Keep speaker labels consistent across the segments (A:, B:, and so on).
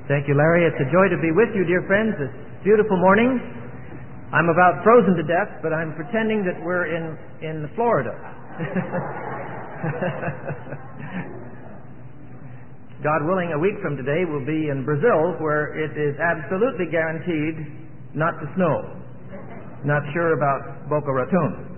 A: Thank you, Larry. It's a joy to be with you, dear friends, this beautiful morning. I'm about frozen to death, but I'm pretending that we're in Florida. God willing, a week from today we'll be in Brazil, where it is absolutely guaranteed not to snow. Not sure about Boca Raton.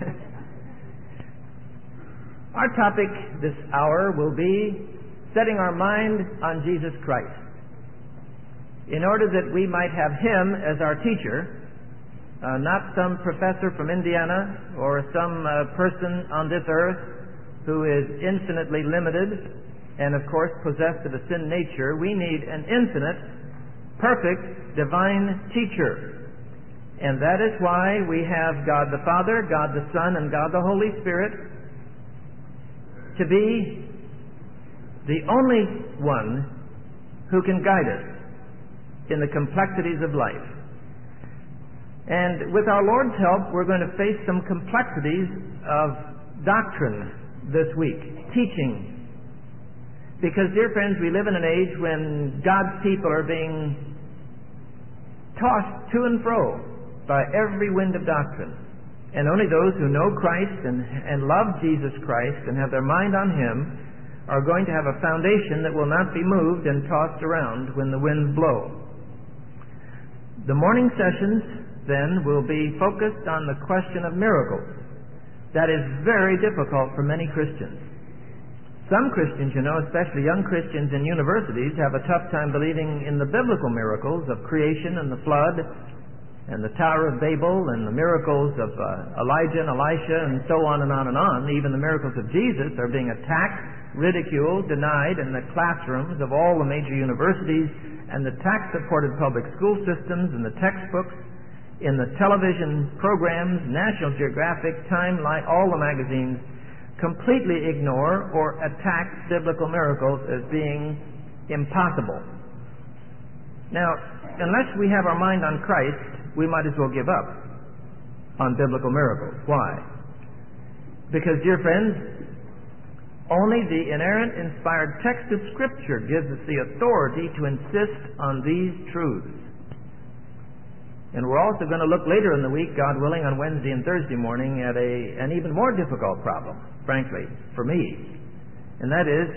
A: Our topic this hour will be setting our mind on Jesus Christ. In order that we might have Him as our teacher, not some professor from Indiana or some person on this earth who is infinitely limited and, of course, possessed of a sin nature. We need an infinite, perfect, divine teacher. And that is why we have God the Father, God the Son, and God the Holy Spirit to be the only one who can guide us in the complexities of life. And with our Lord's help, we're going to face some complexities of doctrine this week, teaching. Because, dear friends, we live in an age when God's people are being tossed to and fro by every wind of doctrine. And only those who know Christ and love Jesus Christ and have their mind on Him are going to have a foundation that will not be moved and tossed around when the winds blow. The morning sessions, then, will be focused on the question of miracles. That is very difficult for many Christians. Some Christians, especially young Christians in universities, have a tough time believing in the biblical miracles of creation and the flood and the Tower of Babel and the miracles of Elijah and Elisha and so on and on and on. Even the miracles of Jesus are being attacked, ridiculed, denied in the classrooms of all the major universities and the tax-supported public school systems and the textbooks, in the television programs, National Geographic, Time, Life, all the magazines, completely ignore or attack biblical miracles as being impossible. Now, unless we have our mind on Christ, we might as well give up on biblical miracles. Why? Because, dear friends, only the inerrant, inspired text of Scripture gives us the authority to insist on these truths. And we're also going to look later in the week, God willing, on Wednesday and Thursday morning at an even more difficult problem, frankly, for me. And that is,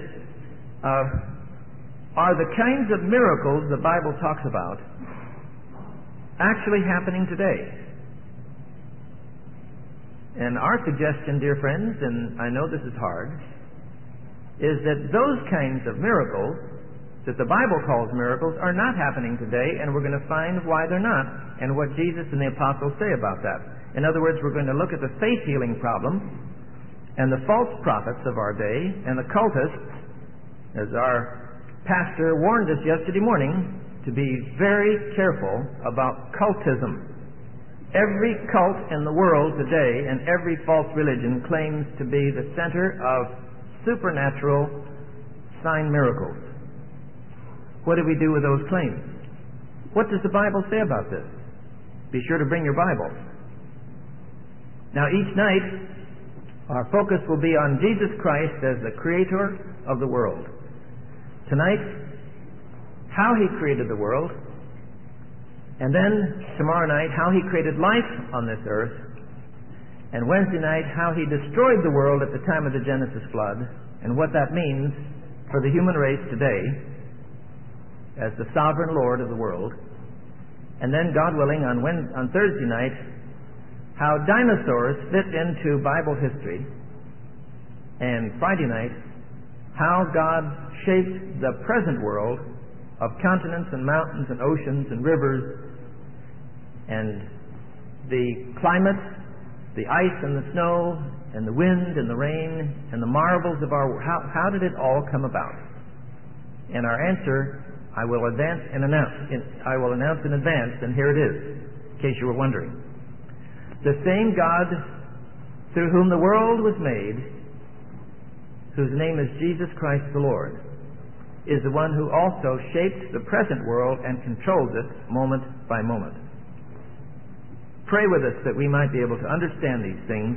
A: are the kinds of miracles the Bible talks about actually happening today? And our suggestion, dear friends, and I know this is hard, is that those kinds of miracles that the Bible calls miracles are not happening today, and we're going to find why they're not and what Jesus and the apostles say about that. In other words, we're going to look at the faith healing problem and the false prophets of our day and the cultists, as our pastor warned us yesterday morning, to be very careful about cultism. Every cult in the world today and every false religion claims to be the center of supernatural sign miracles. What do we do with those claims? What does the Bible say about this? Be sure to bring your Bible. Now, each night, our focus will be on Jesus Christ as the creator of the world. Tonight, how He created the world. And then, tomorrow night, how He created life on this earth. And Wednesday night, how He destroyed the world at the time of the Genesis flood, and what that means for the human race today as the sovereign Lord of the world. And then, God willing, on Thursday night, how dinosaurs fit into Bible history. And Friday night, how God shaped the present world of continents and mountains and oceans and rivers and the climate, the ice and the snow and the wind and the rain and the marvels of our world. How did it all come about? And our answer I will announce in advance, and here it is, in case you were wondering. The same God through whom the world was made, whose name is Jesus Christ the Lord, is the one who also shapes the present world and controls it moment by moment. Pray with us that we might be able to understand these things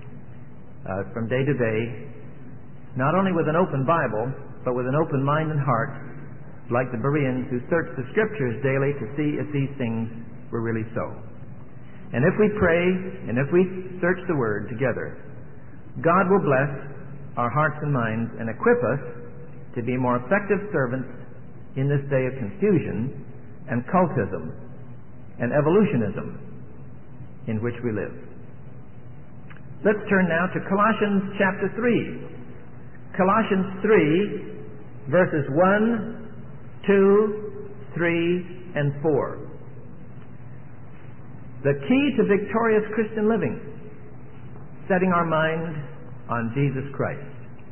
A: from day to day, not only with an open Bible, but with an open mind and heart, like the Bereans who searched the Scriptures daily to see if these things were really so. And if we pray and if we search the Word together, God will bless our hearts and minds and equip us to be more effective servants in this day of confusion and cultism and evolutionism in which we live. Let's turn now to Colossians chapter 3. Colossians 3, verses 1, 2, 3, and 4. The key to victorious Christian living, setting our mind on Jesus Christ.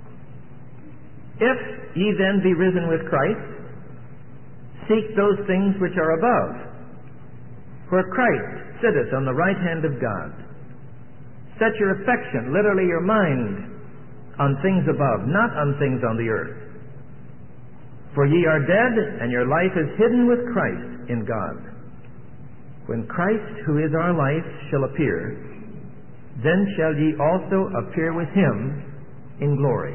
A: If ye then be risen with Christ, seek those things which are above, where Christ sitteth on the right hand of God. Set your affection, literally your mind, on things above, not on things on the earth. For ye are dead, and your life is hidden with Christ in God. When Christ, who is our life, shall appear, then shall ye also appear with him in glory.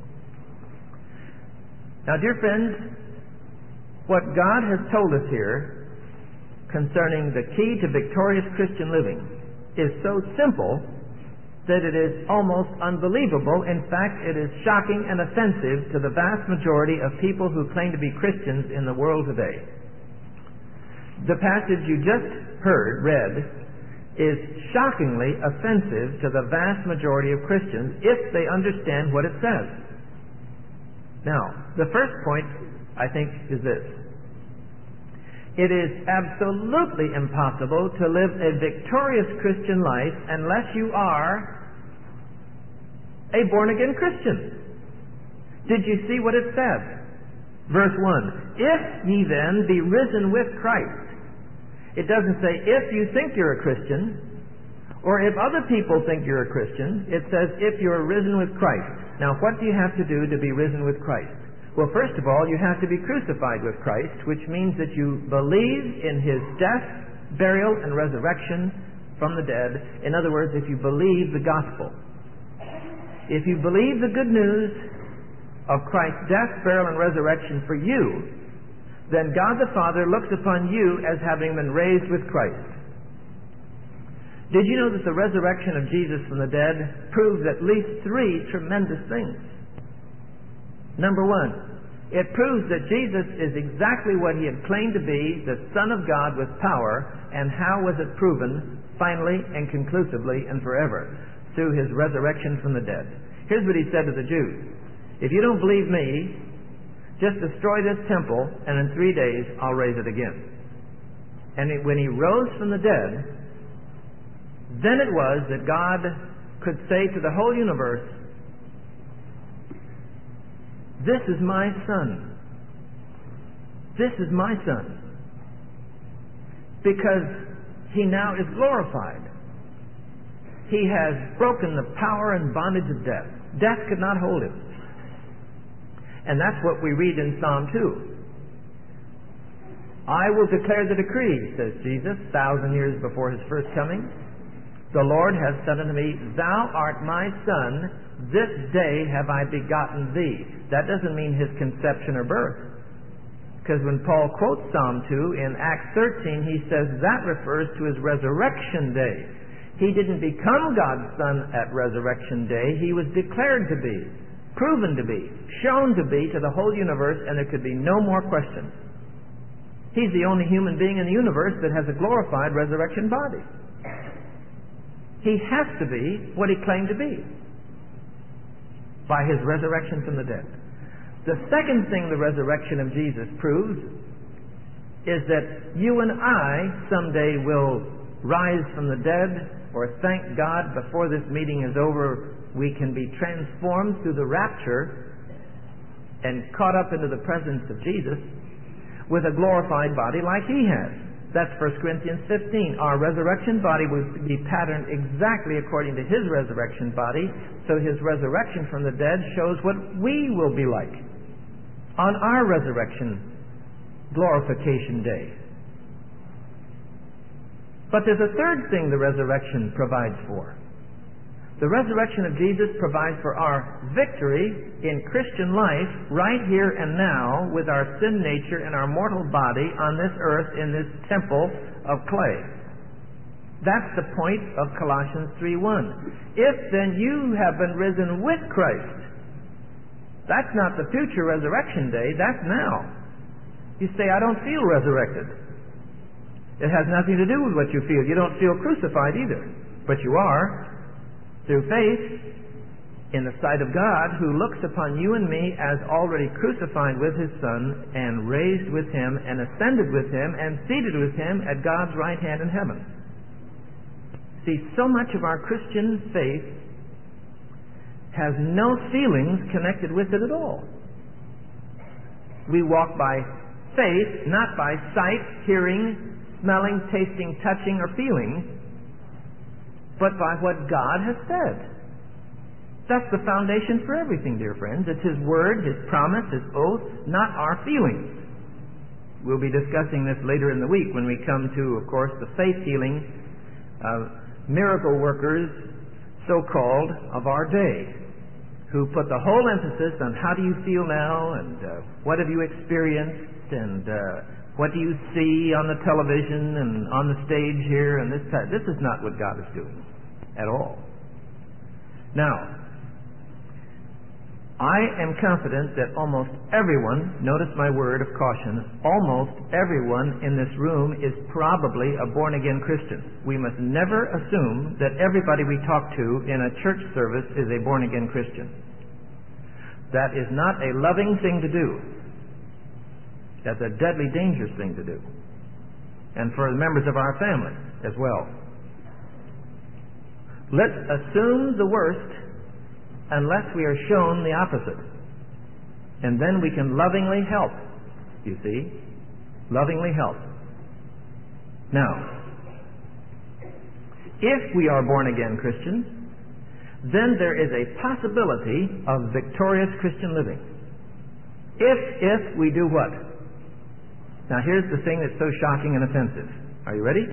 A: Now, dear friends, what God has told us here concerning the key to victorious Christian living is so simple that it is almost unbelievable. In fact, it is shocking and offensive to the vast majority of people who claim to be Christians in the world today. The passage you just read, is shockingly offensive to the vast majority of Christians if they understand what it says. Now, the first point, I think, is this. It is absolutely impossible to live a victorious Christian life unless you are a born-again Christian. Did you see what it said? Verse 1, if ye then be risen with Christ. It doesn't say if you think you're a Christian, or if other people think you're a Christian. It says if you're risen with Christ. Now, what do you have to do to be risen with Christ? Well, first of all, you have to be crucified with Christ, which means that you believe in his death, burial, and resurrection from the dead. In other words, if you believe the gospel. If you believe the good news of Christ's death, burial, and resurrection for you, then God the Father looks upon you as having been raised with Christ. Did you know that the resurrection of Jesus from the dead proves at least three tremendous things? Number one, it proves that Jesus is exactly what he had claimed to be, the Son of God with power. And how was it proven? Finally and conclusively and forever, through his resurrection from the dead. Here's what he said to the Jews. If you don't believe me, just destroy this temple, and in 3 days I'll raise it again. And when he rose from the dead, then it was that God could say to the whole universe, this is my Son. This is my Son. Because he now is glorified. He has broken the power and bondage of death. Death could not hold him. And that's what we read in Psalm 2. I will declare the decree, says Jesus, 1,000 years before his first coming. The Lord has said unto me, thou art my Son, this day have I begotten thee. That doesn't mean his conception or birth. Because when Paul quotes Psalm 2 in Acts 13, he says that refers to his resurrection day. He didn't become God's Son at resurrection day. He was declared to be, proven to be, shown to be to the whole universe, and there could be no more question. He's the only human being in the universe that has a glorified resurrection body. He has to be what he claimed to be by his resurrection from the dead. The second thing the resurrection of Jesus proves is that you and I someday will rise from the dead, or thank God before this meeting is over, we can be transformed through the rapture and caught up into the presence of Jesus with a glorified body like he has. That's 1 Corinthians 15. Our resurrection body will be patterned exactly according to his resurrection body, so his resurrection from the dead shows what we will be like on our resurrection glorification day. But there's a third thing the resurrection provides for. The resurrection of Jesus provides for our victory in Christian life right here and now with our sin nature and our mortal body on this earth in this temple of clay. That's the point of Colossians 3:1. If then you have been risen with Christ, that's not the future resurrection day, that's now. You say, I don't feel resurrected. It has nothing to do with what you feel. You don't feel crucified either. But you are, through faith, in the sight of God, who looks upon you and me as already crucified with His Son and raised with Him and ascended with Him and seated with Him at God's right hand in heaven. See, so much of our Christian faith has no feelings connected with it at all. We walk by faith, not by sight, hearing, smelling, tasting, touching, or feeling, but by what God has said. That's the foundation for everything, dear friends. It's His Word, His promise, His oath, not our feelings. We'll be discussing this later in the week when we come to, of course, the faith healing miracle workers, so-called, of our day, who put the whole emphasis on how do you feel now, and what have you experienced, and what do you see on the television and on the stage here, and this type. This is not what God is doing at all. Now, I am confident that almost everyone, notice my word of caution, almost everyone in this room is probably a born-again Christian. We must never assume that everybody we talk to in a church service is a born-again Christian. That is not a loving thing to do. That's a deadly dangerous thing to do. And for the members of our family as well. Let's assume the worst unless we are shown the opposite. And then we can lovingly help, you see. Lovingly help. Now, if we are born-again Christians, then there is a possibility of victorious Christian living. If we do what? Now here's the thing that's so shocking and offensive. Are you ready?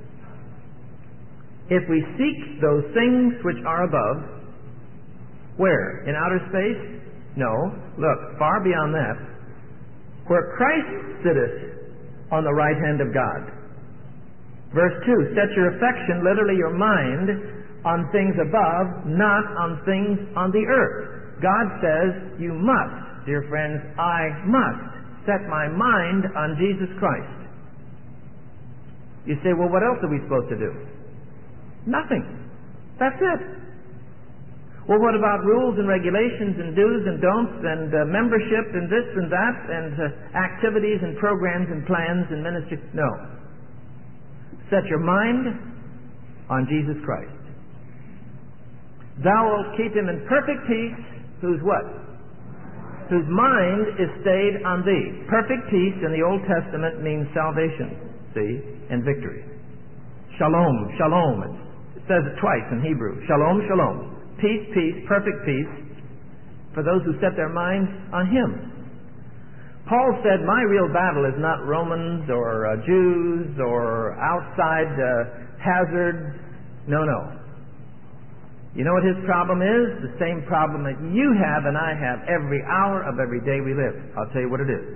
A: If we seek those things which are above, where? In outer space? No. Look, far beyond that. Where Christ sitteth on the right hand of God. Verse 2, set your affection, literally your mind, on things above, not on things on the earth. God says, you must, dear friends, I must set my mind on Jesus Christ. You say, well, what else are we supposed to do? Nothing. That's it. Well, what about rules and regulations and do's and don'ts and membership and this and that and activities and programs and plans and ministry? No. Set your mind on Jesus Christ. Thou wilt keep him in perfect peace, whose what? Whose mind is stayed on thee. Perfect peace in the Old Testament means salvation, see, and victory. Shalom, shalom. It says it twice in Hebrew. Shalom, shalom. Peace, peace, perfect peace for those who set their minds on Him. Paul said, my real battle is not Romans or Jews or outside hazards. No. You know what his problem is? The same problem that you have and I have every hour of every day we live. I'll tell you what it is.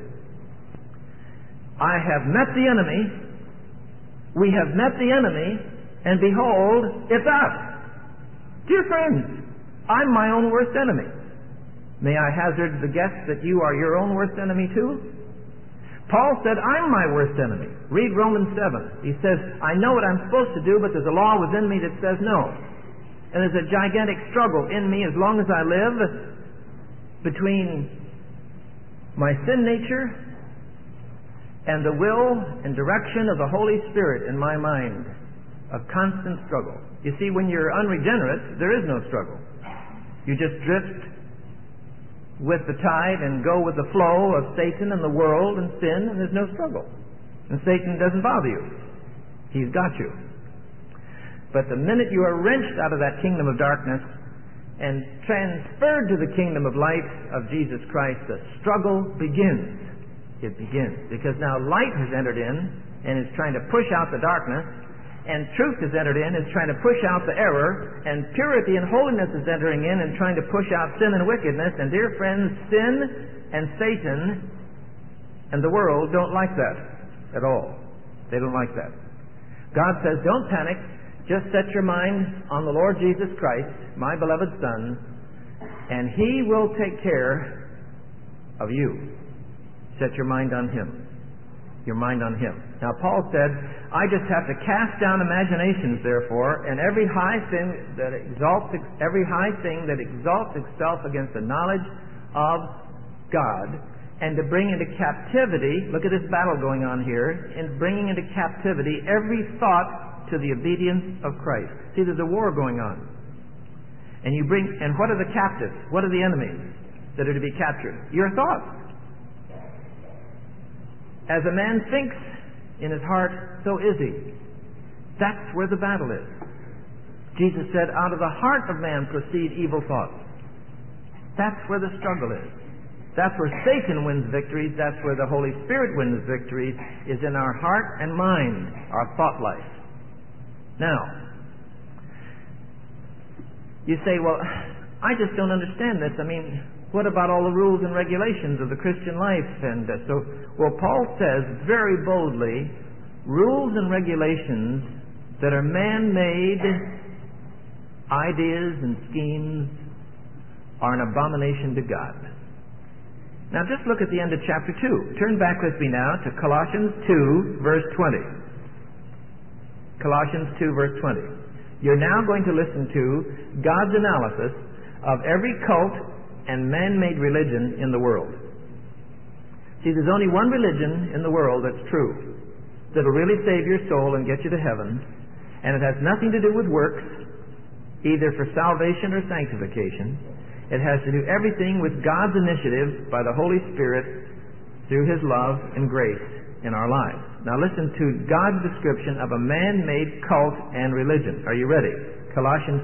A: I have met the enemy. We have met the enemy, and behold, it's us. Dear friends, I'm my own worst enemy. May I hazard the guess that you are your own worst enemy too? Paul said, I'm my worst enemy. Read Romans 7. He says, I know what I'm supposed to do, but there's a law within me that says no. And there's a gigantic struggle in me as long as I live between my sin nature and the will and direction of the Holy Spirit in my mind. A constant struggle. You see, when you're unregenerate, there is no struggle. You just drift with the tide and go with the flow of Satan and the world and sin, and there's no struggle. And Satan doesn't bother you. He's got you. But the minute you are wrenched out of that kingdom of darkness and transferred to the kingdom of light of Jesus Christ, the struggle begins. It begins. Because now light has entered in and is trying to push out the darkness, and truth is entered in, is trying to push out the error, and purity and holiness is entering in and trying to push out sin and wickedness. And dear friends, sin and Satan and the world don't like that at all. They don't like that. God says, don't panic. Just set your mind on the Lord Jesus Christ, my beloved Son, and He will take care of you. Set your mind on Him. Your mind on Him. Now, Paul said, I just have to cast down imaginations, therefore, and every high thing that exalts itself against the knowledge of God, and to bring into captivity, look at this battle going on here, in bringing into captivity every thought to the obedience of Christ. See, there's a war going on. And what are the captives? What are the enemies that are to be captured? Your thoughts. As a man thinks in his heart, so is he. That's where the battle is. Jesus said, out of the heart of man proceed evil thoughts. That's where the struggle is. That's where Satan wins victories. That's where the Holy Spirit wins victories, is in our heart and mind, our thought life. Now, you say, well, I just don't understand this. I mean, what about all the rules and regulations of the Christian life? And well, Paul says very boldly, rules and regulations that are man-made ideas and schemes are an abomination to God. Now, just look at the end of chapter 2. Turn back with me now to Colossians 2, verse 20. Colossians 2, verse 20. You're now going to listen to God's analysis of every cult and man-made religion in the world. See, there's only one religion in the world that's true, that'll really save your soul and get you to heaven, and it has nothing to do with works, either for salvation or sanctification. It has to do everything with God's initiative by the Holy Spirit through His love and grace in our lives. Now listen to God's description of a man-made cult and religion. Are you ready? Colossians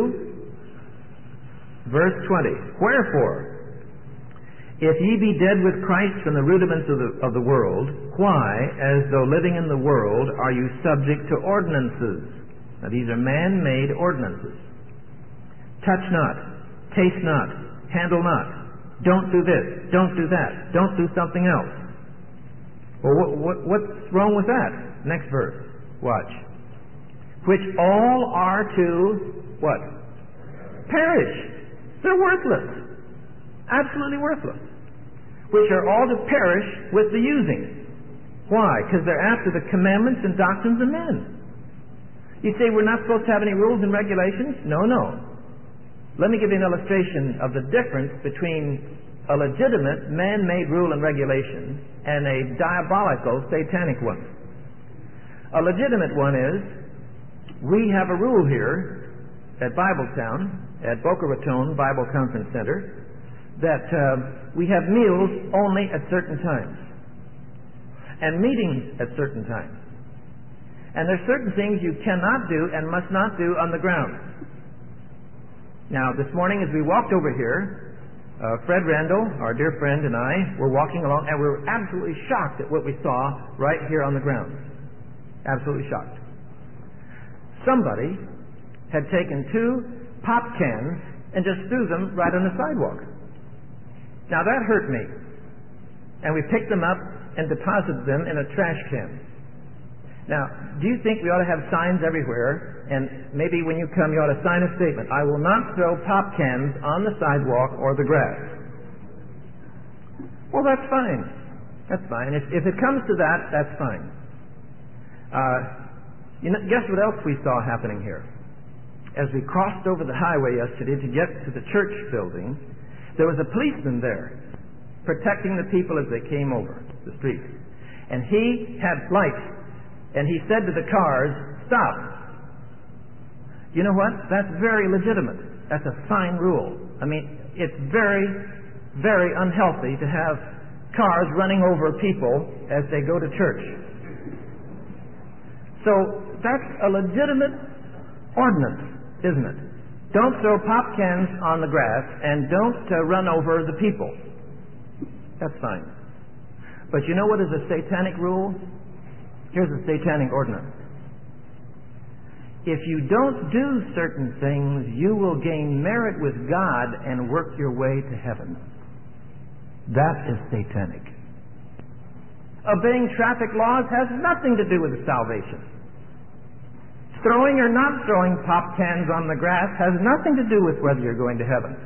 A: 2, verse 20. Wherefore, if ye be dead with Christ from the rudiments of the world, why, as though living in the world, are you subject to ordinances? Now these are man-made ordinances. Touch not, taste not, handle not, don't do this, don't do that, don't do something else. Well, what's wrong with that? Next verse. Watch. Which all are to, what? Perish. They're worthless. Absolutely worthless. Which are all to perish with the using. Why? Because they're after the commandments and doctrines of men. You say we're not supposed to have any rules and regulations? No. Let me give you an illustration of the difference between a legitimate man-made rule and regulation and a diabolical satanic one. A legitimate one is, we have a rule here at Bibletown, at Boca Raton Bible Conference Center, that we have meals only at certain times and meetings at certain times. And there's certain things you cannot do and must not do on the ground. Now, this morning as we walked over here, Fred Randall, our dear friend, and I were walking along, and we were absolutely shocked at what we saw right here on the ground. Absolutely shocked. Somebody had taken 2 pop cans and just threw them right on the sidewalk. Now that hurt me. And we picked them up and deposited them in a trash can. Now, do you think we ought to have signs everywhere, and maybe when you come you ought to sign a statement, I will not throw pop cans on the sidewalk or the grass? Well, that's fine. That's fine. If it comes to that, that's fine. Guess what else we saw happening here? As we crossed over the highway yesterday to get to the church building, there was a policeman there protecting the people as they came over the street. And he had lights. And he said to the cars, stop. You know what? That's very legitimate. That's a fine rule. I mean, it's very, very unhealthy to have cars running over people as they go to church. So that's a legitimate ordinance, isn't it? Don't throw pop cans on the grass and don't run over the people. That's fine. But you know what is a satanic rule? Here's a satanic ordinance. if you don't do certain things, you will gain merit with God and work your way to heaven. That is satanic. Obeying traffic laws has nothing to do with salvation. Throwing or not throwing pop cans on the grass has nothing to do with whether you're going to heaven.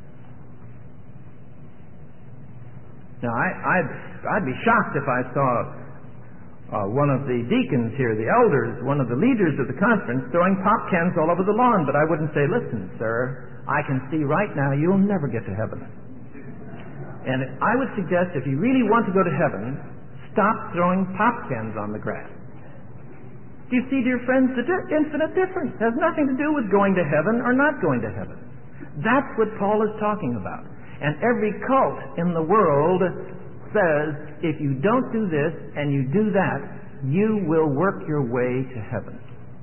A: Now, I'd be shocked if I saw one of the deacons here, the elders, one of the leaders of the conference, throwing pop cans all over the lawn, but I wouldn't say, listen, sir, I can see right now you'll never get to heaven. And I would suggest if you really want to go to heaven, stop throwing pop cans on the grass. Do you see, dear friends, the infinite difference? It has nothing to do with going to heaven or not going to heaven. That's what Paul is talking about. And every cult in the world says, if you don't do this and you do that, you will work your way to heaven.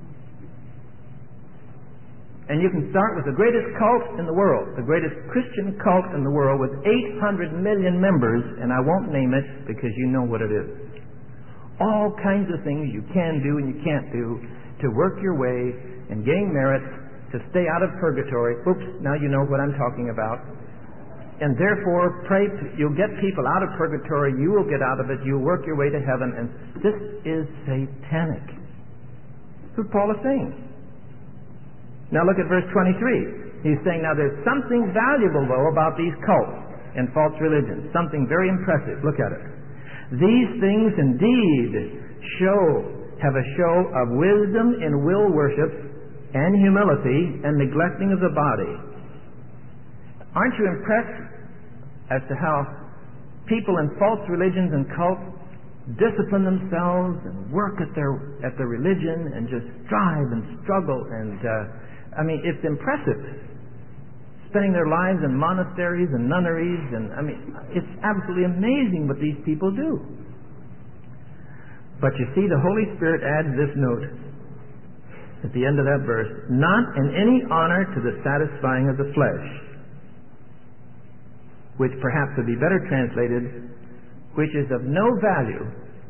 A: And you can start with the greatest cult in the world, the greatest Christian cult in the world with 800 million members, and I won't name it because you know what it is. All kinds of things you can do and you can't do to work your way and gain merit, to stay out of purgatory. Oops, now you know what I'm talking about. And therefore, you'll get people out of purgatory, you will get out of it, you'll work your way to heaven, and this is satanic. That's what Paul is saying. Now look at verse 23. He's saying, now there's something valuable, though, about these cults and false religions. Something very impressive. Look at it. These things indeed have a show of wisdom in will worship and humility and neglecting of the body. Aren't you impressed as to how people in false religions and cults discipline themselves and work at their religion and just strive and struggle and it's impressive. Spending their lives in monasteries and nunneries, and it's absolutely amazing what these people do. But you see, the Holy Spirit adds this note at the end of that verse: not in any honor to the satisfying of the flesh, which perhaps would be better translated, which is of no value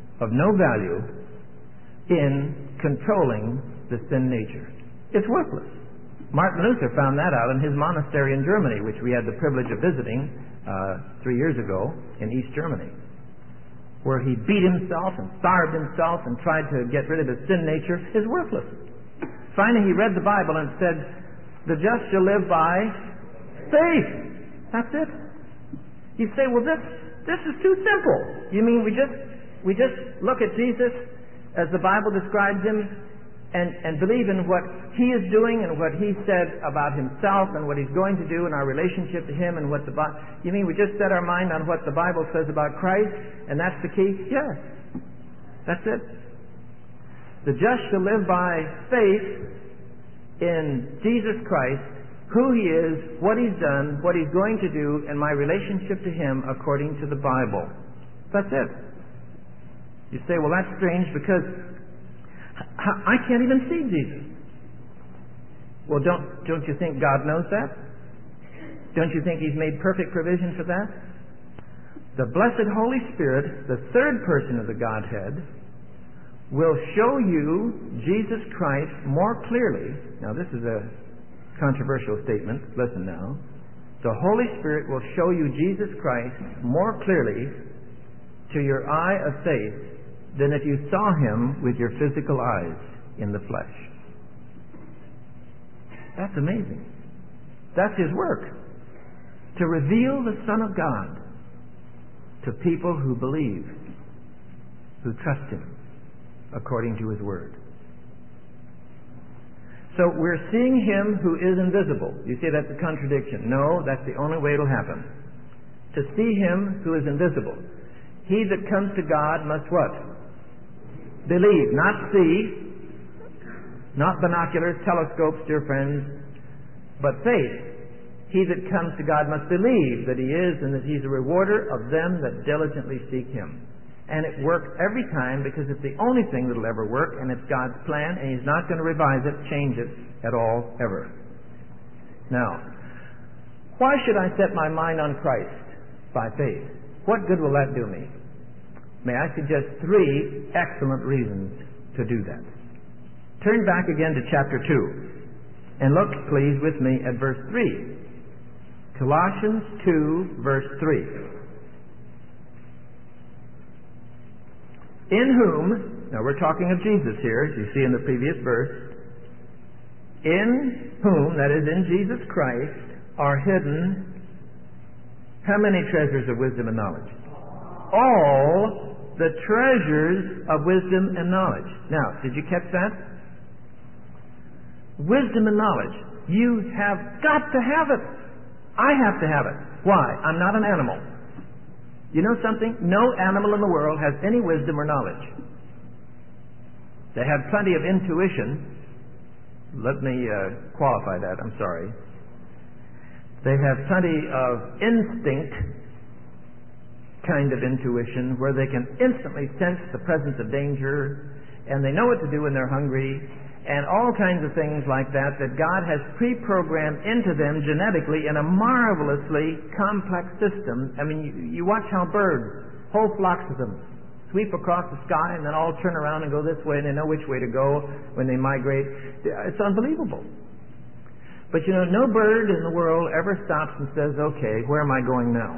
A: in controlling the sin nature. It's worthless. Martin Luther found that out in his monastery in Germany, which we had the privilege of visiting 3 years ago in East Germany, where he beat himself and starved himself and tried to get rid of his sin nature. Is worthless. Finally, he read the Bible and said, the just shall live by faith. That's it. You say, well, this is too simple. You mean we just look at Jesus as the Bible describes him and believe in what he is doing and what he said about himself and what he's going to do in our relationship to him and what the Bible... You mean we just set our mind on what the Bible says about Christ and that's the key? Yes. That's it. The just shall live by faith in Jesus Christ, who he is, what he's done, what he's going to do, and my relationship to him according to the Bible. That's it. You say, well, that's strange because I can't even see Jesus. Well, don't you think God knows that? Don't you think he's made perfect provision for that? The blessed Holy Spirit, the third person of the Godhead, will show you Jesus Christ more clearly. Now, this is a controversial statement. Listen now. The Holy Spirit will show you Jesus Christ more clearly to your eye of faith than if you saw him with your physical eyes in the flesh. That's amazing. That's his work. To reveal the Son of God to people who believe, who trust him according to his word. So we're seeing him who is invisible. You say that's a contradiction. No, that's the only way it'll happen. To see him who is invisible. He that comes to God must what? Believe, not see, not binoculars, telescopes, dear friends, but faith. He that comes to God must believe that he is and that he's a rewarder of them that diligently seek him. And it works every time because it's the only thing that'll ever work, and it's God's plan, and he's not going to revise it, change it at all, ever. Now, why should I set my mind on Christ by faith? What good will that do me? May I suggest 3 excellent reasons to do that. Turn back again to chapter 2 and look, please, with me at verse 3. Colossians 2, verse 3. In whom, now we're talking of Jesus here, as you see in the previous verse, in whom, that is in Jesus Christ, are hidden how many treasures of wisdom and knowledge? All the treasures of wisdom and knowledge. Now, did you catch that? Wisdom and knowledge. You have got to have it. I have to have it. Why? I'm not an animal. You know something? No animal in the world has any wisdom or knowledge. They have plenty of intuition. Let me qualify that. I'm sorry. They have plenty of instinct kind of intuition where they can instantly sense the presence of danger, and they know what to do when they're hungry, and all kinds of things like that God has pre-programmed into them genetically in a marvelously complex system. I mean, you watch how birds, whole flocks of them, sweep across the sky and then all turn around and go this way, and they know which way to go when they migrate. It's unbelievable. But you know, no bird in the world ever stops and says, okay, where am I going now?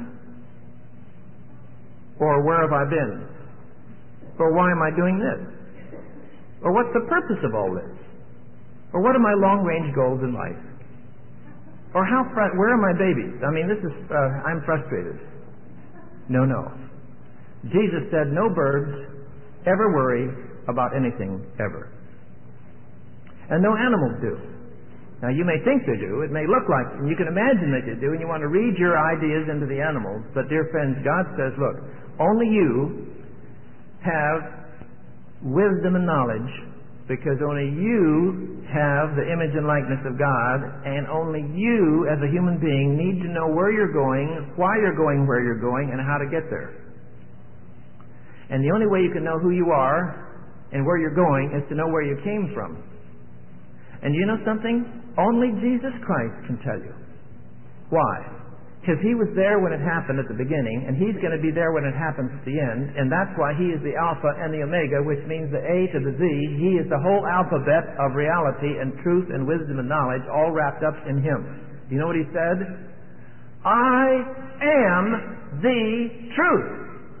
A: Or where have I been? Or why am I doing this? Or what's the purpose of all this? Or what are my long-range goals in life? Or where are my babies? I mean, I'm frustrated. No. Jesus said no birds ever worry about anything, ever. And no animals do. Now, you may think they do. It may look like, and you can imagine that they do, and you want to read your ideas into the animals. But, dear friends, God says, look, only you have wisdom and knowledge, because only you have the image and likeness of God, and only you, as a human being, need to know where you're going, why you're going where you're going, and how to get there. And the only way you can know who you are and where you're going is to know where you came from. And you know something? Only Jesus Christ can tell you. Why? Because He was there when it happened at the beginning, and He's going to be there when it happens at the end, and that's why He is the Alpha and the Omega, which means the A to the Z. He is the whole alphabet of reality and truth and wisdom and knowledge, all wrapped up in Him. Do you know what He said? I am the truth.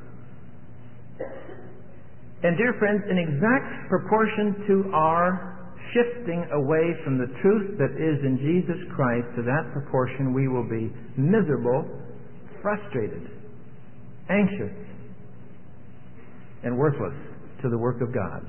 A: And dear friends, in exact proportion to our shifting away from the truth that is in Jesus Christ, to that proportion we will be miserable, frustrated, anxious, and worthless to the work of God.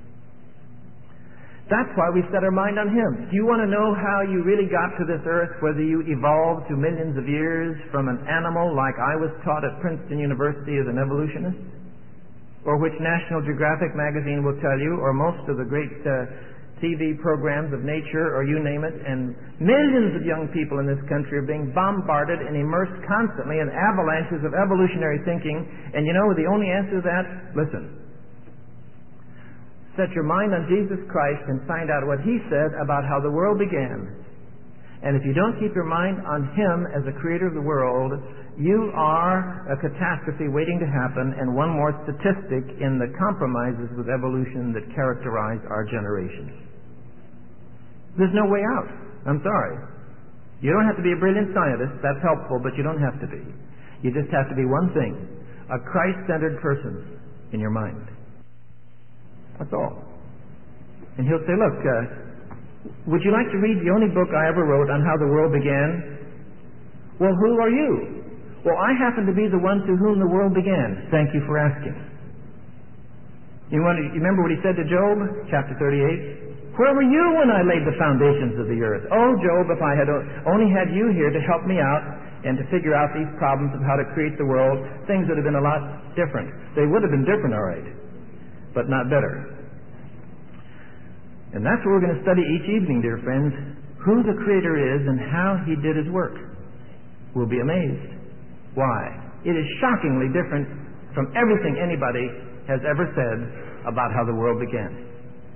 A: That's why we set our mind on Him. Do you want to know how you really got to this earth, whether you evolved through millions of years from an animal like I was taught at Princeton University as an evolutionist, or which National Geographic magazine will tell you, or most of the great TV programs of nature, or you name it, and millions of young people in this country are being bombarded and immersed constantly in avalanches of evolutionary thinking. And you know the only answer to that? Listen. Set your mind on Jesus Christ and find out what He said about how the world began. And if you don't keep your mind on Him as the creator of the world, you are a catastrophe waiting to happen, and one more statistic in the compromises with evolution that characterize our generation. There's no way out. I'm sorry. You don't have to be a brilliant scientist. That's helpful, but you don't have to be. You just have to be one thing: a Christ-centered person in your mind. That's all. And He'll say, look, would you like to read the only book I ever wrote on how the world began? Well, who are you? Well, I happen to be the one through whom the world began. Thank you for asking. You remember what He said to Job? Chapter 38. Where were you when I laid the foundations of the earth? Oh, Job, if I had only had you here to help me out and to figure out these problems of how to create the world, things would have been a lot different. They would have been different, all right, but not better. And that's what we're going to study each evening, dear friends, who the Creator is and how He did His work. We'll be amazed. Why? It is shockingly different from everything anybody has ever said about how the world began.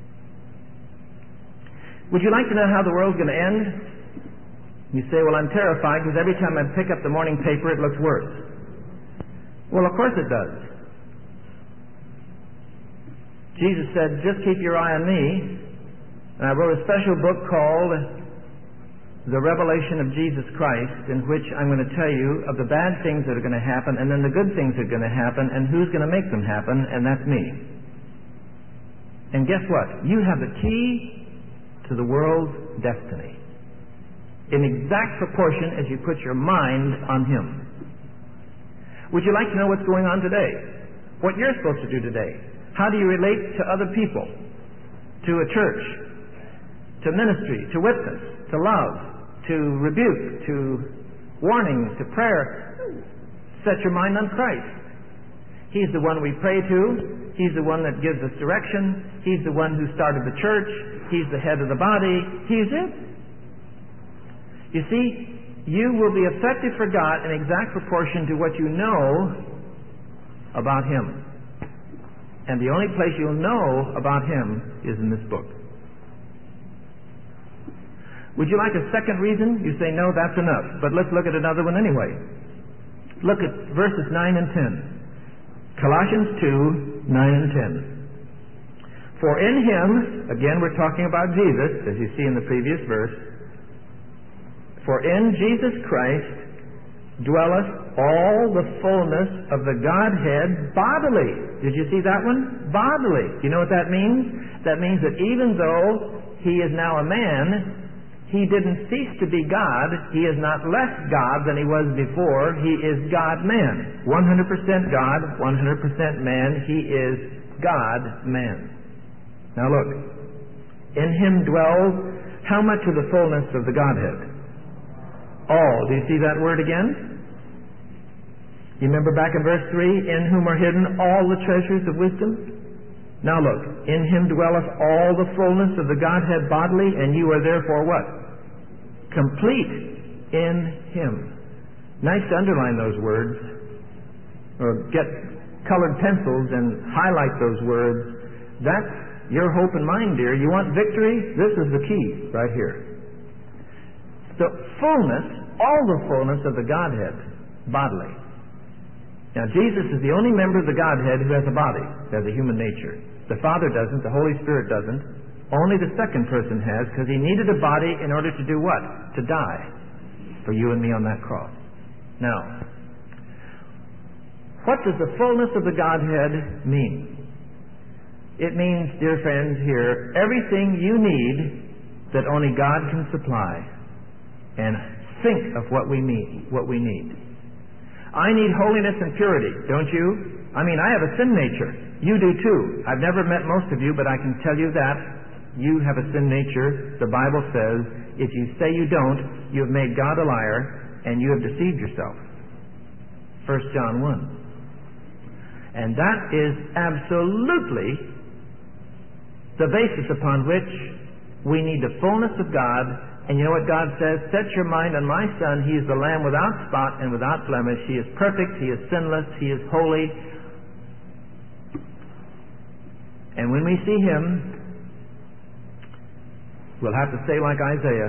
A: Would you like to know how the world's going to end? You say, well, I'm terrified because every time I pick up the morning paper it looks worse. Well, of course it does. Jesus said, just keep your eye on me And I wrote a special book called The Revelation of Jesus Christ, in which I'm going to tell you of the bad things that are going to happen, and then the good things that are going to happen, and who's going to make them happen, and that's me. And guess what? You have the key to the world's destiny, in exact proportion as you put your mind on Him. Would you like to know what's going on today? What you're supposed to do today? How do you relate to other people? To a church? To ministry? To witness? To love? To rebuke? To warning? To prayer? Set your mind on Christ. He's the one we pray to. He's the one that gives us direction. He's the one who started the church. He's the head of the body. He's it. You see, you will be effective for God in exact proportion to what you know about Him. And the only place you'll know about Him is in this book. Would you like a second reason? You say, no, that's enough. But let's look at another one anyway. Look at verses 9 and 10. Colossians 2, 9 and 10. For in Him, again we're talking about Jesus, as you see in the previous verse, for in Jesus Christ dwelleth all the fullness of the Godhead bodily. Did you see that one? Bodily. You know what that means? That means that even though He is now a man, He didn't cease to be God. He is not less God than He was before. He is God-man. 100% God, 100% man. He is God-man. Now look. In Him dwells how much of the fullness of the Godhead? All. Do you see that word again? You remember back in verse 3, in whom are hidden all the treasures of wisdom? Now look, in Him dwelleth all the fullness of the Godhead bodily, and you are therefore what? Complete in Him. Nice to underline those words, or get colored pencils and highlight those words. That's your hope and mine, dear. You want victory? This is the key right here. The fullness, all the fullness of the Godhead bodily. Now, Jesus is the only member of the Godhead who has a body, has a human nature. The Father doesn't, the Holy Spirit doesn't. Only the second person has, because He needed a body in order to do what? To die for you and me on that cross. Now, what does the fullness of the Godhead mean? It means, dear friends, here, everything you need that only God can supply. And think of what we need. I need holiness and purity, don't you? I mean, I have a sin nature. You do too. I've never met most of you, but I can tell you that you have a sin nature. The Bible says, if you say you don't, you have made God a liar, and you have deceived yourself. 1 John 1. And that is absolutely the basis upon which we need the fullness of God. And you know what God says? Set your mind on my Son. He is the Lamb without spot and without blemish. He is perfect. He is sinless. He is holy. And when we see Him, we'll have to say like Isaiah,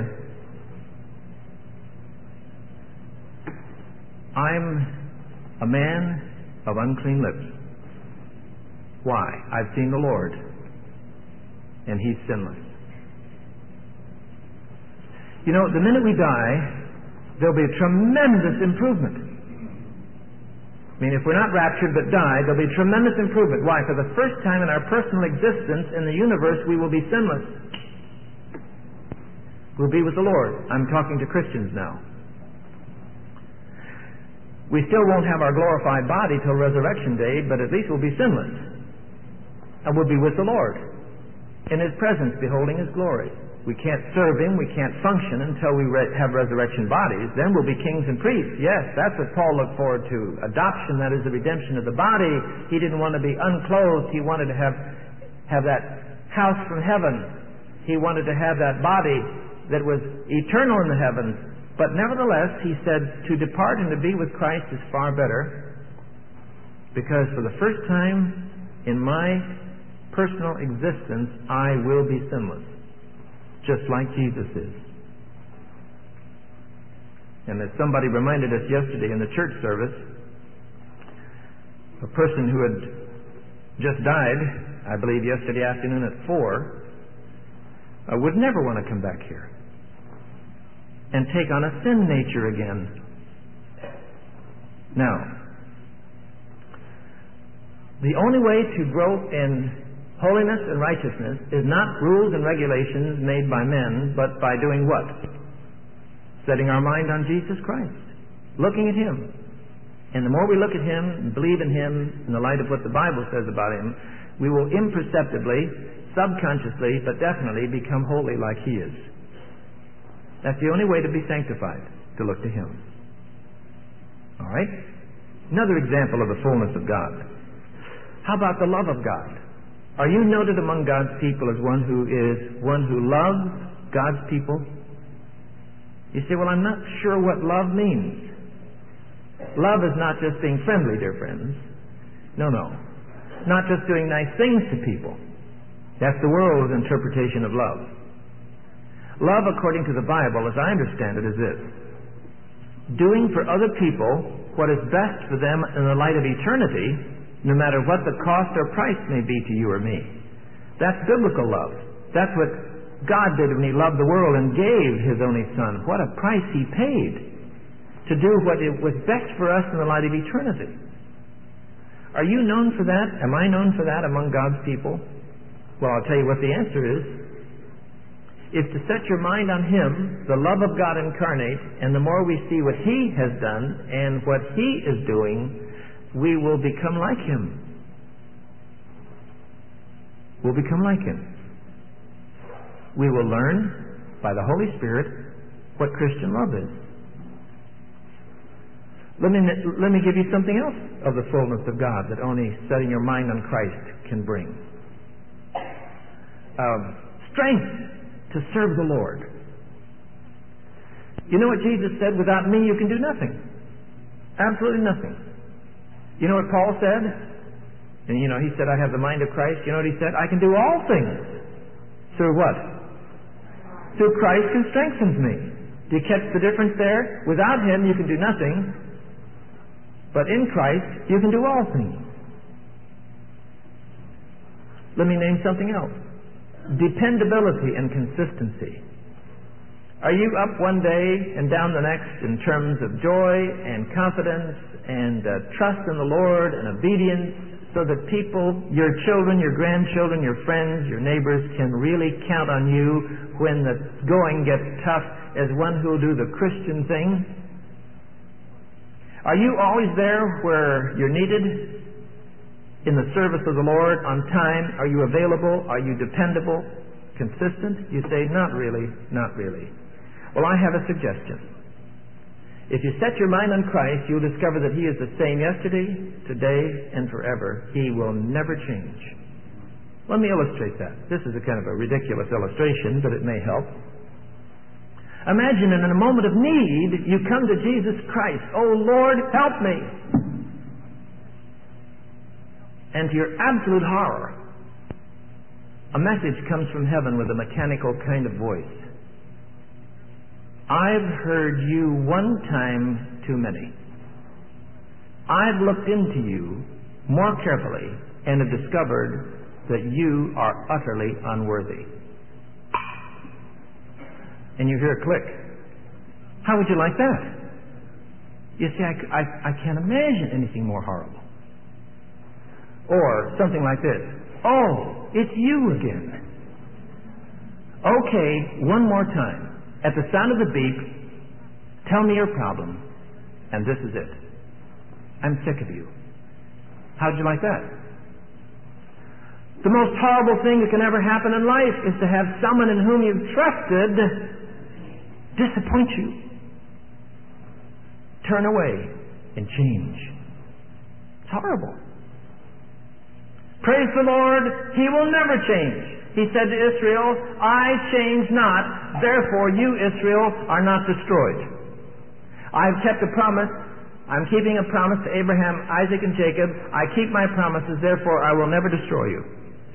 A: I'm a man of unclean lips. Why? I've seen the Lord, and He's sinless. You know, the minute we die, there'll be a tremendous improvement. I mean, if we're not raptured but die, there'll be tremendous improvement. Why? For the first time in our personal existence in the universe, we will be sinless. We'll be with the Lord. I'm talking to Christians now. We still won't have our glorified body till resurrection day, but at least we'll be sinless. And we'll be with the Lord in His presence, beholding His glory. We can't serve Him, we can't function until we have resurrection bodies. Then we'll be kings and priests. Yes, that's what Paul looked forward to. Adoption, that is the redemption of the body. He didn't want to be unclothed. He wanted to have that house from heaven. He wanted to have that body that was eternal in the heavens. But nevertheless, he said, to depart and to be with Christ is far better, because for the first time in my personal existence, I will be sinless, just like Jesus is. And as somebody reminded us yesterday in the church service, a person who had just died, I believe yesterday afternoon at 4, I would never want to come back here and take on a sin nature again. Now, the only way to grow in holiness and righteousness is not rules and regulations made by men, but by doing what? Setting our mind on Jesus Christ, looking at Him. And the more we look at Him and believe in Him in the light of what the Bible says about Him, we will imperceptibly, subconsciously, but definitely become holy like He is. That's the only way to be sanctified, to look to Him. All right? Another example of the fullness of God. How about the love of God? Are you noted among God's people as one who loves God's people? You say, well, I'm not sure what love means. Love is not just being friendly, dear friends. No. Not just doing nice things to people. That's the world's interpretation of love. Love, according to the Bible, as I understand it, is this: doing for other people what is best for them in the light of eternity, no matter what the cost or price may be to you or me. That's biblical love. That's what God did when He loved the world and gave His only Son. What a price He paid to do what was best for us in the light of eternity. Are you known for that? Am I known for that among God's people? Well, I'll tell you what the answer is. It's to set your mind on Him, the love of God incarnate, and the more we see what He has done and what He is doing, we will become like Him. We'll become like Him. We will learn by the Holy Spirit what Christian love is. Let me give you something else of the fullness of God that only setting your mind on Christ can bring. Strength to serve the Lord. You know what Jesus said? Without me you can do nothing. Absolutely nothing. You know what Paul said? And he said, I have the mind of Christ. You know what he said? I can do all things. Through what? Through Christ who strengthens me. Do you catch the difference there? Without Him you can do nothing. But in Christ you can do all things. Let me name something else. Dependability and consistency. Are you up one day and down the next in terms of joy and confidence and trust in the Lord and obedience, so that people, your children, your grandchildren, your friends, your neighbors can really count on you when the going gets tough as one who will do the Christian thing? Are you always there where you're needed? In the service of the Lord, on time? Are you available? Are you dependable? Consistent? You say, not really, not really. Well, I have a suggestion. If you set your mind on Christ, you'll discover that He is the same yesterday, today, and forever. He will never change. Let me illustrate that. This is a kind of a ridiculous illustration, but it may help. Imagine in a moment of need, you come to Jesus Christ. Oh, Lord, help me. And to your absolute horror, a message comes from heaven with a mechanical kind of voice. I've heard you one time too many. I've looked into you more carefully and have discovered that you are utterly unworthy. And you hear a click. How would you like that? You see, I can't imagine anything more horrible. Or something like this. Oh, it's you again. Okay, one more time. At the sound of the beep, tell me your problem, and this is it. I'm sick of you. How'd you like that? The most horrible thing that can ever happen in life is to have someone in whom you've trusted disappoint you, turn away, and change. It's horrible. Praise the Lord, He will never change. He said to Israel, I change not, therefore you, Israel, are not destroyed. I've kept a promise. I'm keeping a promise to Abraham, Isaac, and Jacob. I keep my promises, therefore I will never destroy you.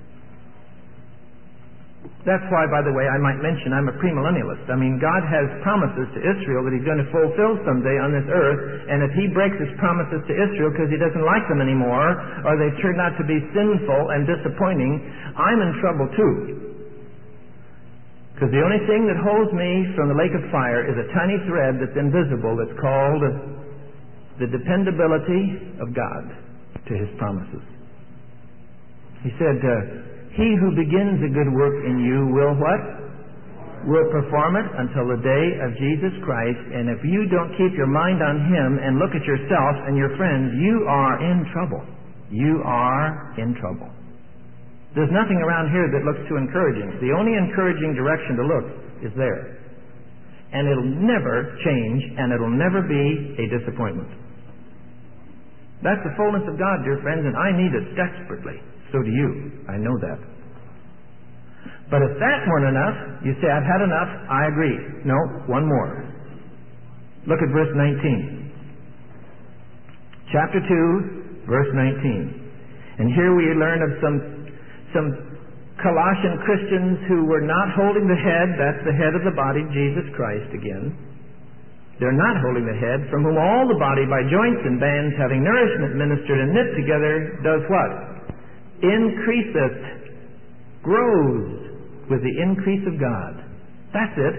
A: That's why, by the way, I might mention I'm a premillennialist. I mean, God has promises to Israel that He's going to fulfill someday on this earth, and if He breaks His promises to Israel because He doesn't like them anymore, or they turn out to be sinful and disappointing, I'm in trouble too. Because the only thing that holds me from the lake of fire is a tiny thread that's invisible that's called the dependability of God to His promises. He said, He who begins a good work in you will what? Will perform it until the day of Jesus Christ. And if you don't keep your mind on Him and look at yourself and your friends, you are in trouble. You are in trouble. There's nothing around here that looks too encouraging. The only encouraging direction to look is there. And it'll never change, and it'll never be a disappointment. That's the fullness of God, dear friends, and I need it desperately. So do you. I know that. But if that weren't enough, you say, I've had enough. I agree. No, one more. Look at verse 19. Chapter 2, verse 19. And here we learn of some Colossian Christians who were not holding the head. That's the head of the body, Jesus Christ again. They're not holding the head, from whom all the body by joints and bands, having nourishment ministered and knit together, does what? Increaseth, grows with the increase of God. That's it.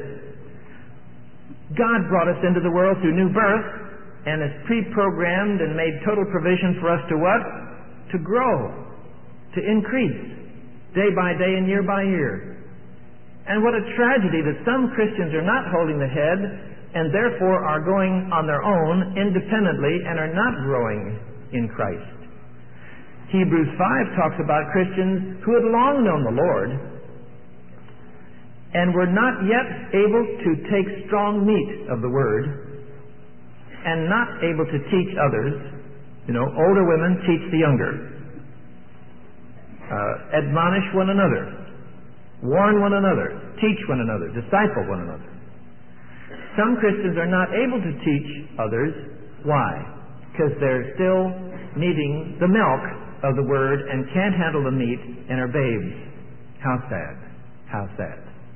A: God brought us into the world through new birth and has pre-programmed and made total provision for us to what? To grow, to increase, day by day and year by year. And what a tragedy that some Christians are not holding the head and therefore are going on their own independently and are not growing in Christ. Hebrews 5 talks about Christians who had long known the Lord and were not yet able to take strong meat of the Word and not able to teach others. You know, older women teach the younger. Admonish one another, warn one another, teach one another, disciple one another. Some Christians are not able to teach others. Why? Because they're still needing the milk of the Word and can't handle the meat and are babes. How sad. How sad.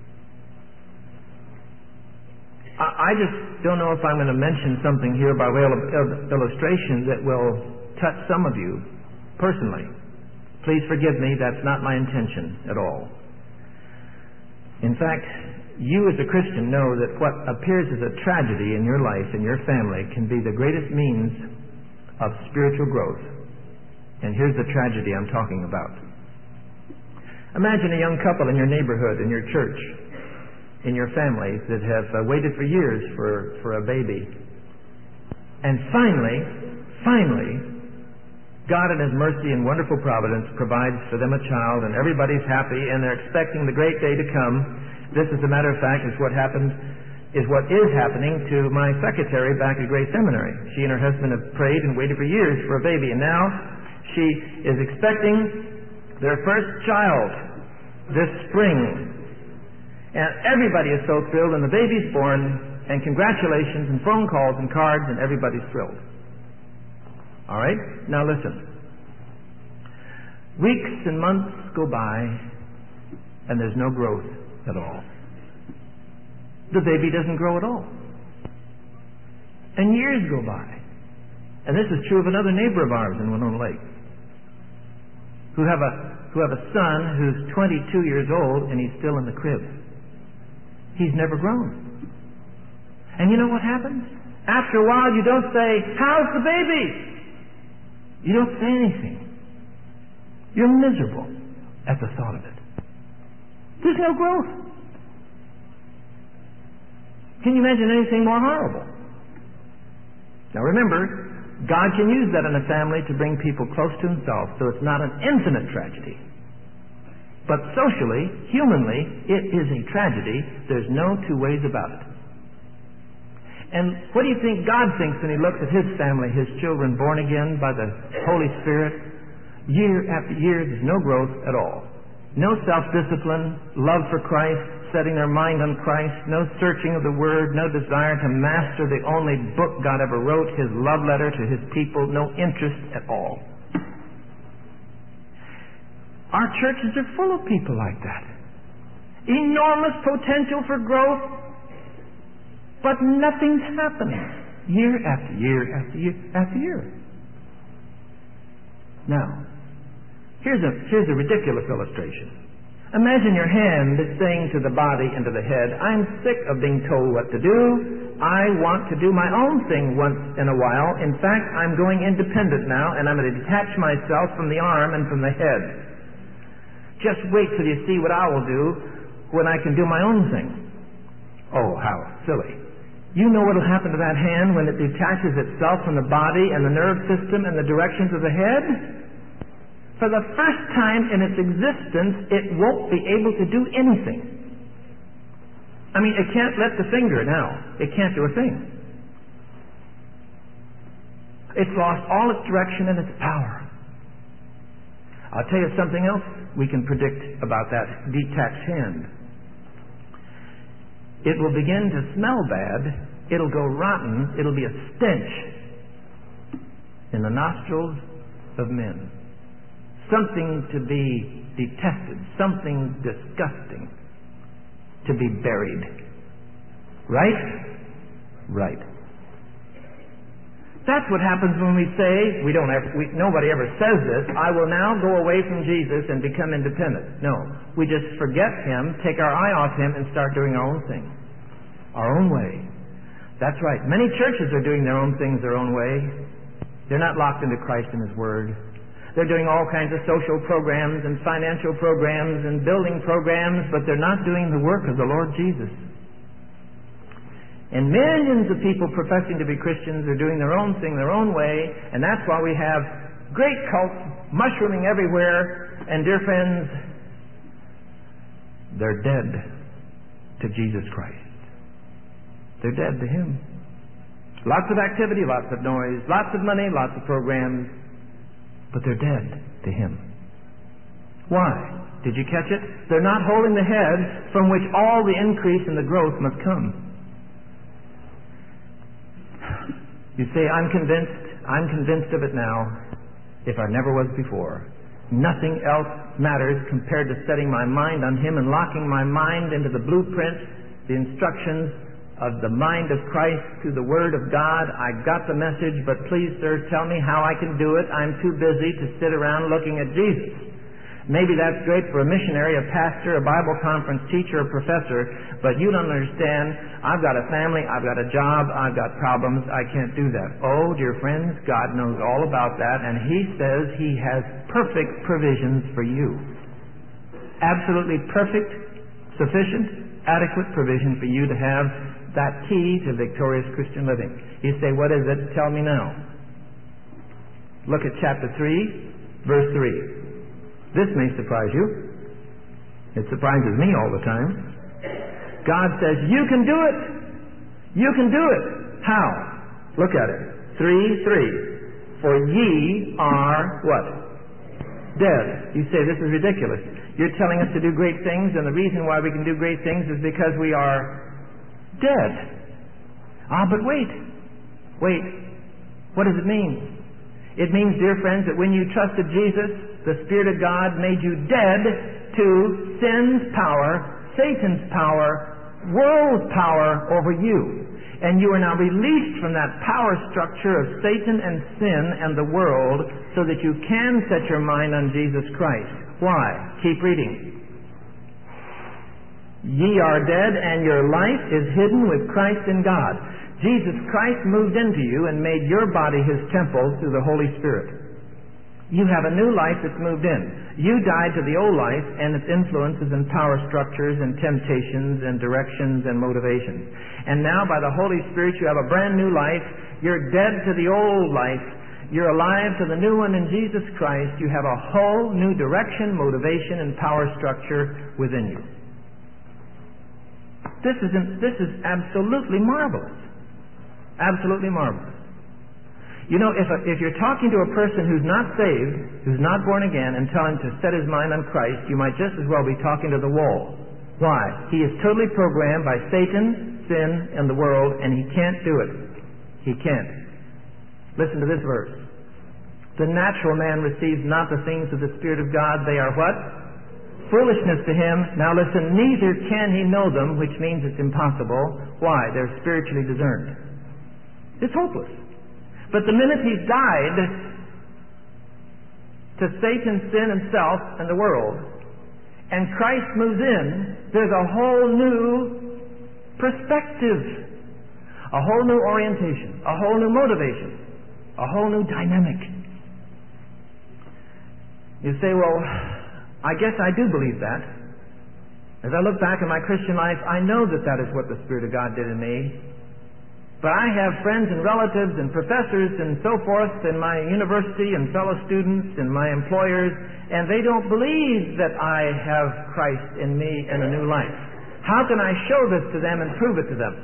A: I just don't know if I'm going to mention something here by way of illustration that will touch some of you personally. Please forgive me, that's not my intention at all. In fact, you as a Christian know that what appears as a tragedy in your life and your family can be the greatest means of spiritual growth. And here's the tragedy I'm talking about. Imagine a young couple in your neighborhood, in your church, in your family that have waited for years for a baby. And finally, God in His mercy and wonderful providence provides for them a child, and everybody's happy, and they're expecting the great day to come. This, as a matter of fact, is what is happening to my secretary back at Grace Seminary. She and her husband have prayed and waited for years for a baby, and now she is expecting their first child this spring. And everybody is so thrilled, and the baby's born, and congratulations, and phone calls and cards, and everybody's thrilled. All right? Now listen. Weeks and months go by, and there's no growth at all. The baby doesn't grow at all. And years go by. And this is true of another neighbor of ours in Winona Lake, who have a son who's 22 years old, and he's still in the crib. He's never grown. And you know what happens? After a while, you don't say, "How's the baby?" You don't say anything. You're miserable at the thought of it. There's no growth. Can you imagine anything more horrible? Now remember, God can use that in a family to bring people close to Himself, so it's not an infinite tragedy. But socially, humanly, it is a tragedy. There's no two ways about it. And what do you think God thinks when He looks at His family, His children born again by the Holy Spirit? Year after year, there's no growth at all. No self-discipline, love for Christ, setting their mind on Christ, no searching of the Word, no desire to master the only book God ever wrote, His love letter to His people, no interest at all. Our churches are full of people like that. Enormous potential for growth, but nothing's happening. Year after year after year after year. Now, here's a ridiculous illustration. Imagine your hand saying to the body and to the head, I'm sick of being told what to do. I want to do my own thing once in a while. In fact, I'm going independent now, and I'm going to detach myself from the arm and from the head. Just wait till you see what I will do when I can do my own thing. Oh, how silly. You know what will happen to that hand when it detaches itself from the body and the nerve system and the directions of the head? For the first time in its existence, it won't be able to do anything. I mean, it can't lift a finger now. It can't do a thing. It's lost all its direction and its power. I'll tell you something else we can predict about that detached hand. It will begin to smell bad. It'll go rotten. It'll be a stench in the nostrils of men. Something to be detested, something disgusting to be buried. Right? Right. That's what happens when we say, nobody ever says this, I will now go away from Jesus and become independent. No. We just forget Him, take our eye off Him, and start doing our own thing. Our own way. That's right. Many churches are doing their own things their own way. They're not locked into Christ and His Word. They're doing all kinds of social programs and financial programs and building programs, but they're not doing the work of the Lord Jesus. And millions of people professing to be Christians are doing their own thing their own way, and that's why we have great cults mushrooming everywhere. And dear friends, they're dead to Jesus Christ. They're dead to Him. Lots of activity, lots of noise, lots of money, lots of programs, but they're dead to Him. Why? Did you catch it? They're not holding the head from which all the increase and the growth must come. You say, I'm convinced of it now, if I never was before. Nothing else matters compared to setting my mind on Him and locking my mind into the blueprint, the instructions of the mind of Christ through the Word of God. I got the message, but please, sir, tell me how I can do it. I'm too busy to sit around looking at Jesus. Maybe that's great for a missionary, a pastor, a Bible conference teacher, a professor, but you don't understand. I've got a family, I've got a job, I've got problems, I can't do that. Oh, dear friends, God knows all about that, and He says He has perfect provisions for you. Absolutely perfect, sufficient, adequate provision for you to have that key to victorious Christian living. You say, what is it? Tell me now. Look at chapter 3, verse 3. This may surprise you. It surprises me all the time. God says, you can do it. You can do it. How? Look at it. 3:3. For ye are what? Dead. You say, this is ridiculous. You're telling us to do great things, and the reason why we can do great things is because we are dead. But wait. What does it mean? It means, dear friends, that when you trusted Jesus, the Spirit of God made you dead to sin's power, Satan's power, world's power over you. And you are now released from that power structure of Satan and sin and the world so that you can set your mind on Jesus Christ. Why? Keep reading. Ye are dead, and your life is hidden with Christ in God. Jesus Christ moved into you and made your body His temple through the Holy Spirit. You have a new life that's moved in. You died to the old life and its influences and power structures and temptations and directions and motivations. And now by the Holy Spirit you have a brand new life. You're dead to the old life. You're alive to the new one in Jesus Christ. You have a whole new direction, motivation, and power structure within you. This is absolutely marvelous. Absolutely marvelous. You know, if you're talking to a person who's not saved, who's not born again, and tell him to set his mind on Christ, you might just as well be talking to the wall. Why? He is totally programmed by Satan, sin, and the world, and he can't do it. He can't. Listen to this verse. The natural man receives not the things of the Spirit of God. They are what? Foolishness to him. Now listen, neither can he know them, which means it's impossible. Why? They're spiritually discerned. It's hopeless. But the minute he's died to Satan, sin, and self, and the world, and Christ moves in, there's a whole new perspective, a whole new orientation, a whole new motivation, a whole new dynamic. You say, well, I guess I do believe that. As I look back in my Christian life, I know that that is what the Spirit of God did in me. But I have friends and relatives and professors and so forth in my university and fellow students and my employers, and they don't believe that I have Christ in me and a new life. How can I show this to them and prove it to them?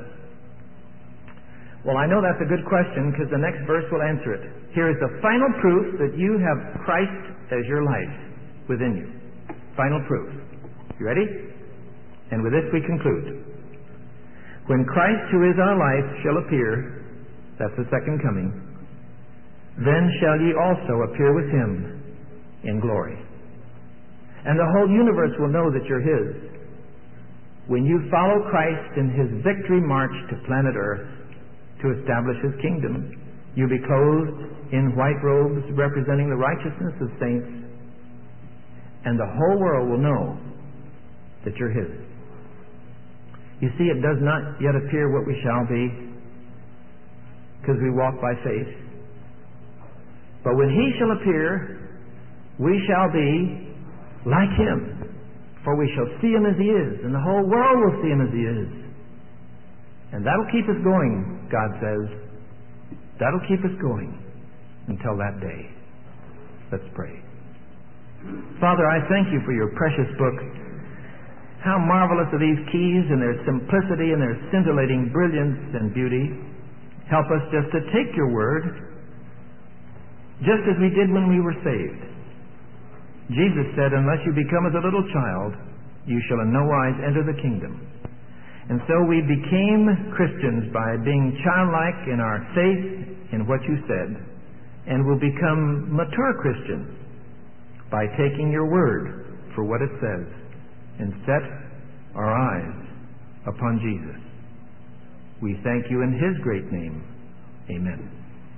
A: Well, I know that's a good question because the next verse will answer it. Here is the final proof that you have Christ as your life within you. Final proof. You ready? And with this we conclude. When Christ, who is our life, shall appear, that's the second coming, then shall ye also appear with him in glory. And the whole universe will know that you're his. When you follow Christ in his victory march to planet Earth to establish his kingdom, you'll be clothed in white robes representing the righteousness of saints, and the whole world will know that you're his. You see, it does not yet appear what we shall be, because we walk by faith. But when he shall appear, we shall be like him, for we shall see him as he is, and the whole world will see him as he is. And that'll keep us going, God says. That'll keep us going until that day. Let's pray. Father, I thank you for your precious book. How marvelous are these keys in their simplicity and their scintillating brilliance and beauty. Help us just to take your word, just as we did when we were saved. Jesus said, unless you become as a little child, you shall in no wise enter the kingdom. And so we became Christians by being childlike in our faith in what you said, and will become mature Christians by taking your word for what it says and set our eyes upon Jesus. We thank you in his great name. Amen.